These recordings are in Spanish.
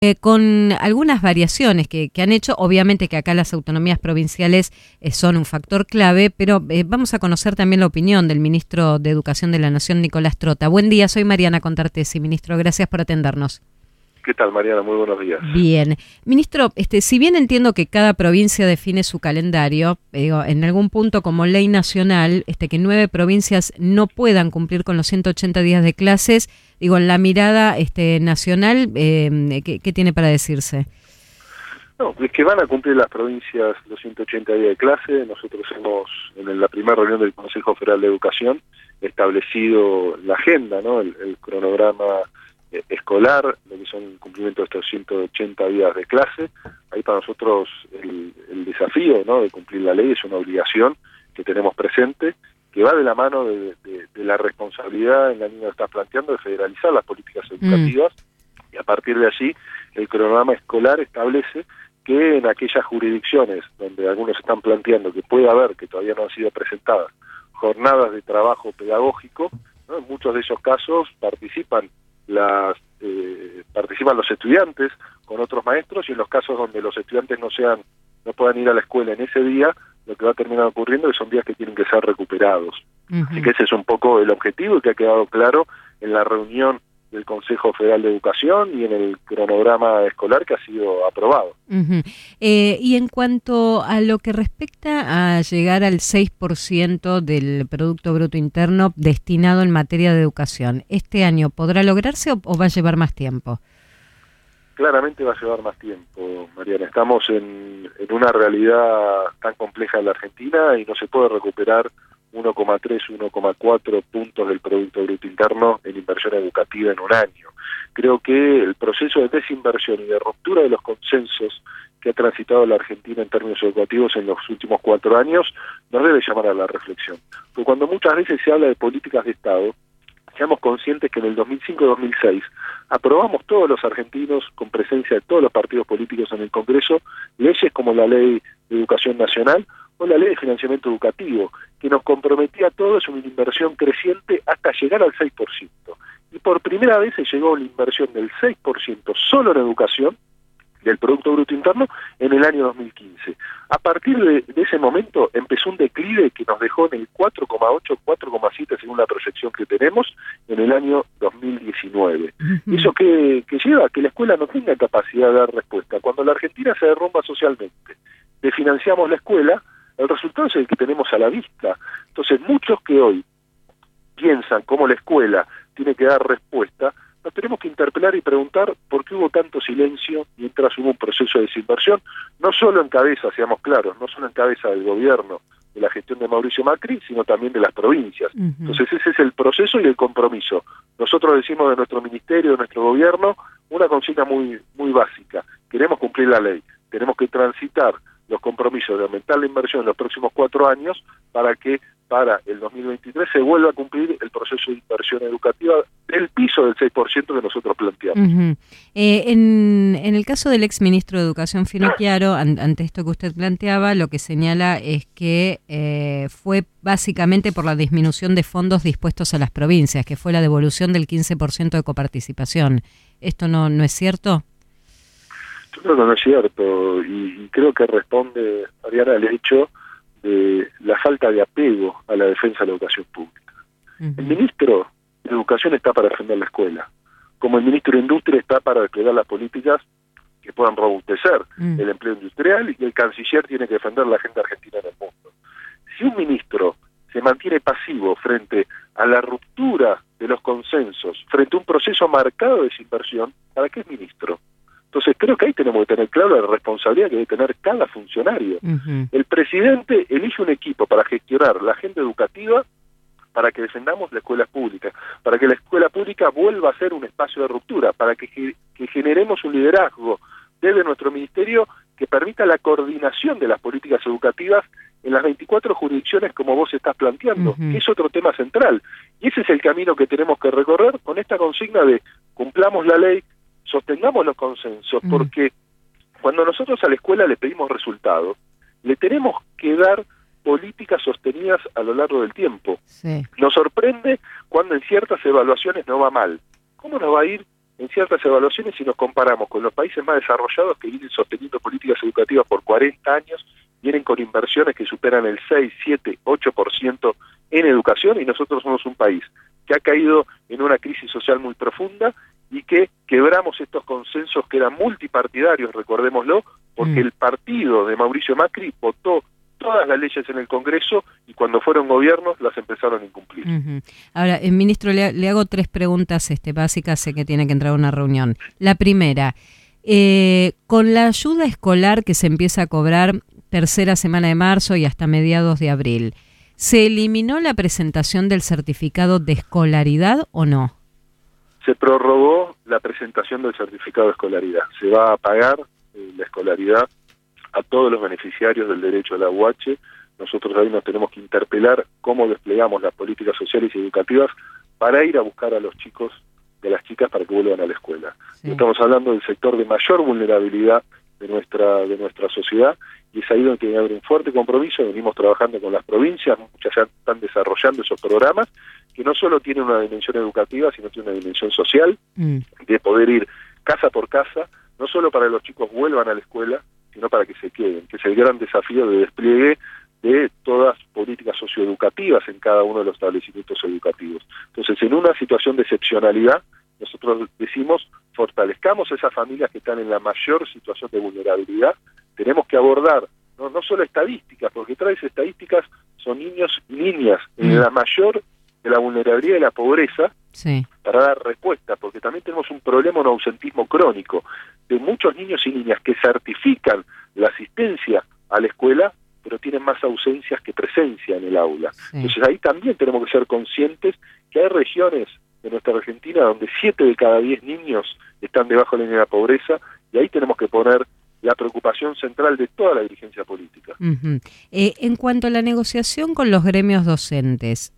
con algunas variaciones que han hecho. Obviamente que acá las autonomías provinciales son un factor clave, pero vamos a conocer también la opinión del ministro de Educación de la Nación, Nicolás Trota. Buen día, soy Mariana Contartesi, ministro, gracias por atendernos. ¿Qué tal, Mariana? Muy buenos días. Bien. Ministro, si bien entiendo que cada provincia define su calendario, en algún punto como ley nacional, que 9 provincias no puedan cumplir con los 180 días de clases, en la mirada nacional, ¿qué tiene para decirse? No, es que van a cumplir las provincias los 180 días de clase. Nosotros hemos, en la primera reunión del Consejo Federal de Educación, establecido la agenda, ¿no? El cronograma escolar, lo que son el cumplimiento de estos 180 días de clase. Ahí para nosotros el desafío, ¿no?, de cumplir la ley es una obligación que tenemos presente, que va de la mano de la responsabilidad, en la línea que estás planteando, de federalizar las políticas educativas, y a partir de allí el cronograma escolar establece que en aquellas jurisdicciones donde algunos están planteando que puede haber, que todavía no han sido presentadas, jornadas de trabajo pedagógico, ¿no?, en muchos de esos casos participan los estudiantes con otros maestros, y en los casos donde los estudiantes no puedan ir a la escuela en ese día, lo que va a terminar ocurriendo es que son días que tienen que ser recuperados. Así que ese es un poco el objetivo, y que ha quedado claro en la reunión del Consejo Federal de Educación y en el cronograma escolar que ha sido aprobado. Y en cuanto a lo que respecta a llegar al 6% del Producto Bruto Interno destinado en materia de educación, ¿este año podrá lograrse o va a llevar más tiempo? Claramente va a llevar más tiempo, Mariana. Estamos en una realidad tan compleja en la Argentina y no se puede recuperar 1,3, 1,4 puntos del Producto Bruto Interno en inversión educativa en un año. Creo que el proceso de desinversión y de ruptura de los consensos que ha transitado la Argentina en términos educativos en los últimos 4 años nos debe llamar a la reflexión. Porque cuando muchas veces se habla de políticas de Estado, seamos conscientes que en el 2005-2006 aprobamos todos los argentinos, con presencia de todos los partidos políticos en el Congreso, leyes como la Ley de Educación Nacional o la Ley de Financiamiento Educativo, que nos comprometía a todos una inversión creciente hasta llegar al 6%. Y por primera vez se llegó a una inversión del 6% solo en educación del Producto Bruto Interno en el año 2015. A partir de ese momento empezó un declive que nos dejó en el 4,8, 4,7 según la proyección que tenemos en el año 2019. Eso que lleva a que la escuela no tenga capacidad de dar respuesta. Cuando la Argentina se derrumba socialmente, desfinanciamos la escuela, el resultado es el que tenemos a la vista. Entonces muchos que hoy piensan cómo la escuela tiene que dar respuesta, nos tenemos que interpelar y preguntar por qué hubo tanto silencio mientras hubo un proceso de desinversión, no solo en cabeza, seamos claros, no solo en cabeza del gobierno, de la gestión de Mauricio Macri, sino también de las provincias. Entonces ese es el proceso y el compromiso. Nosotros decimos de nuestro ministerio, de nuestro gobierno, una consigna muy básica: queremos cumplir la ley, tenemos que transitar los compromisos de aumentar la inversión en los próximos 4 años para que para el 2023 se vuelva a cumplir el proceso de inversión educativa del piso del 6% que nosotros planteamos. En el caso del ex ministro de Educación, Finocchiaro, ante esto que usted planteaba, lo que señala es que fue básicamente por la disminución de fondos dispuestos a las provincias, que fue la devolución del 15% de coparticipación. ¿Esto no es cierto? Yo creo que no es cierto, y creo que responde, Mariana, al hecho de la falta de apego a la defensa de la educación pública. El ministro de Educación está para defender la escuela, como el ministro de Industria está para desplegar las políticas que puedan robustecer el empleo industrial, y el canciller tiene que defender la agenda argentina en el mundo. Si un ministro se mantiene pasivo frente a la ruptura de los consensos, frente a un proceso marcado de desinversión, ¿para qué es ministro? Entonces creo que ahí tenemos que tener claro la responsabilidad que debe tener cada funcionario. El presidente elige un equipo para gestionar la agenda educativa, para que defendamos la escuela pública, para que la escuela pública vuelva a ser un espacio de ruptura, para que generemos un liderazgo desde nuestro ministerio que permita la coordinación de las políticas educativas en las 24 jurisdicciones como vos estás planteando, que es otro tema central. Y ese es el camino que tenemos que recorrer con esta consigna de cumplamos la ley, sostengamos los consensos, porque cuando nosotros a la escuela le pedimos resultados, le tenemos que dar políticas sostenidas a lo largo del tiempo. Nos sorprende cuando en ciertas evaluaciones no va mal. ¿Cómo nos va a ir en ciertas evaluaciones, si nos comparamos con los países más desarrollados que vienen sosteniendo políticas educativas por 40 años, vienen con inversiones que superan el 6, 7, 8% en educación, y nosotros somos un país que ha caído en una crisis social muy profunda y que quebramos estos consensos que eran multipartidarios, recordémoslo, porque el partido de Mauricio Macri votó todas las leyes en el Congreso y cuando fueron gobiernos las empezaron a incumplir. Ahora, ministro, le hago 3 preguntas básicas, sé que tiene que entrar a una reunión. La primera, con la ayuda escolar que se empieza a cobrar tercera semana de marzo y hasta mediados de abril, ¿se eliminó la presentación del certificado de escolaridad o no? Se prorrogó la presentación del certificado de escolaridad. Se va a pagar la escolaridad a todos los beneficiarios del derecho a la UH. Nosotros ahí nos tenemos que interpelar cómo desplegamos las políticas sociales y educativas para ir a buscar a los chicos y a las chicas para que vuelvan a la escuela. Sí. Estamos hablando del sector de mayor vulnerabilidad de nuestra sociedad, y es ahí donde tiene que haber un fuerte compromiso. Venimos trabajando con las provincias, muchas ya están desarrollando esos programas, que no solo tienen una dimensión educativa, sino tienen una dimensión social, de poder ir casa por casa, no solo para que los chicos vuelvan a la escuela, sino para que se queden, que es el gran desafío de despliegue de todas políticas socioeducativas en cada uno de los establecimientos educativos. Entonces, en una situación de excepcionalidad, nosotros decimos, fortalezcamos a esas familias que están en la mayor situación de vulnerabilidad. Tenemos que abordar, no solo estadísticas, porque traes estadísticas, son niños y niñas en la mayor de la vulnerabilidad y la pobreza, sí, para dar respuesta, porque también tenemos un problema, un ausentismo crónico de muchos niños y niñas que certifican la asistencia a la escuela, pero tienen más ausencias que presencia en el aula. Sí. Entonces ahí también tenemos que ser conscientes que hay regiones de nuestra Argentina donde 7 de cada 10 niños están debajo de la línea de la pobreza, y ahí tenemos que poner la preocupación central de toda la dirigencia política. En cuanto a la negociación con los gremios docentes,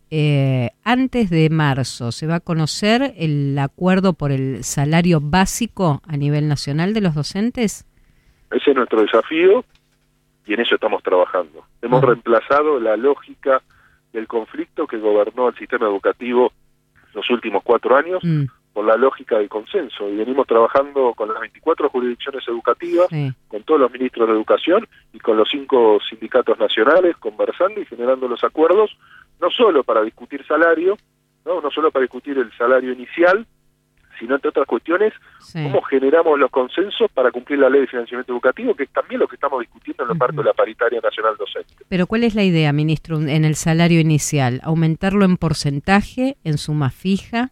antes de marzo, ¿se va a conocer el acuerdo por el salario básico a nivel nacional de los docentes? Ese es nuestro desafío y en eso estamos trabajando. Hemos reemplazado la lógica del conflicto que gobernó el sistema educativo los últimos 4 años por la lógica del consenso, y venimos trabajando con las 24 jurisdicciones educativas, con todos los ministros de educación y con los 5 sindicatos nacionales, conversando y generando los acuerdos, no solo para discutir salario, no solo para discutir el salario inicial, sino entre otras cuestiones, cómo generamos los consensos para cumplir la ley de financiamiento educativo, que es también lo que estamos discutiendo en el marco de la paritaria nacional docente. Pero ¿cuál es la idea, ministro, en el salario inicial? ¿Aumentarlo en porcentaje, en suma fija?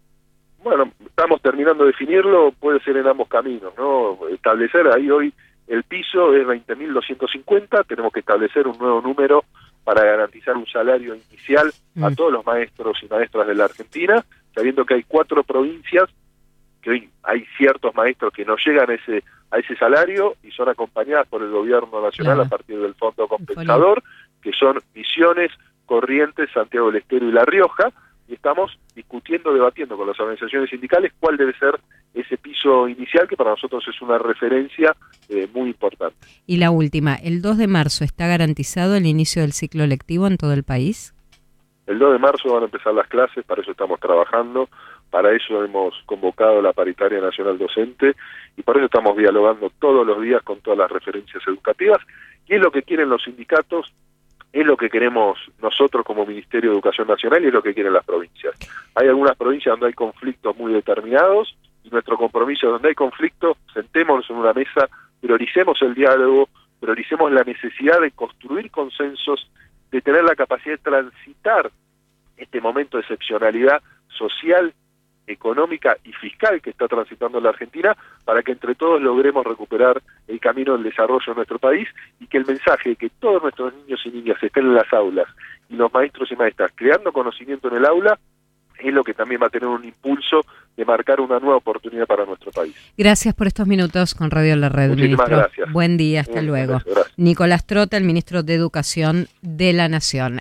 Bueno, estamos terminando de definirlo, puede ser en ambos caminos, ¿no? Establecer ahí hoy el piso es 20.250, tenemos que establecer un nuevo número para garantizar un salario inicial a todos los maestros y maestras de la Argentina, sabiendo que hay 4 provincias, que hoy hay ciertos maestros que no llegan a ese salario y son acompañadas por el gobierno nacional a partir del fondo compensador, que son Misiones, Corrientes, Santiago del Estero y La Rioja, y estamos discutiendo, debatiendo con las organizaciones sindicales cuál debe ser ese piso inicial, que para nosotros es una referencia muy importante. Y la última, ¿el 2 de marzo está garantizado el inicio del ciclo lectivo en todo el país? El 2 de marzo van a empezar las clases, para eso estamos trabajando, para eso hemos convocado la paritaria nacional docente y por eso estamos dialogando todos los días con todas las referencias educativas, y es lo que quieren los sindicatos, es lo que queremos nosotros como Ministerio de Educación Nacional y es lo que quieren las provincias. Hay algunas provincias donde hay conflictos muy determinados y nuestro compromiso es donde hay conflictos, sentémonos en una mesa, prioricemos el diálogo, prioricemos la necesidad de construir consensos, de tener la capacidad de transitar este momento de excepcionalidad social, económica y fiscal que está transitando la Argentina, para que entre todos logremos recuperar el camino del desarrollo de nuestro país, y que el mensaje de que todos nuestros niños y niñas estén en las aulas y los maestros y maestras creando conocimiento en el aula es lo que también va a tener un impulso de marcar una nueva oportunidad para nuestro país. Gracias por estos minutos con Radio La Red, Muchísimas ministro. Gracias. Buen día, hasta luego. Gracias. Nicolás Trota, el ministro de Educación de la Nación.